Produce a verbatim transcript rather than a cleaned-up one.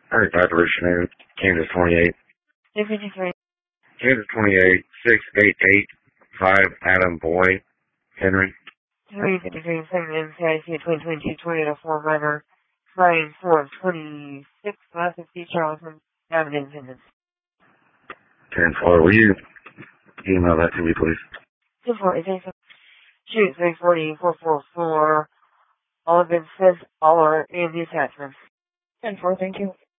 Alright, Apparition, Kansas twenty-eight. two fifty-three. Kansas twenty-eight, six eight eight five Adam Boy, Henry. three fifty-three, second M C I C, twenty twenty-two Toyota four runner, flying four twenty-six, five fifty Charleston Avenue, Independence. ten four, will you email that to me, please? two four eight eight, shoot three forty, four four four, all of it says all are in the attachments. ten four, thank you.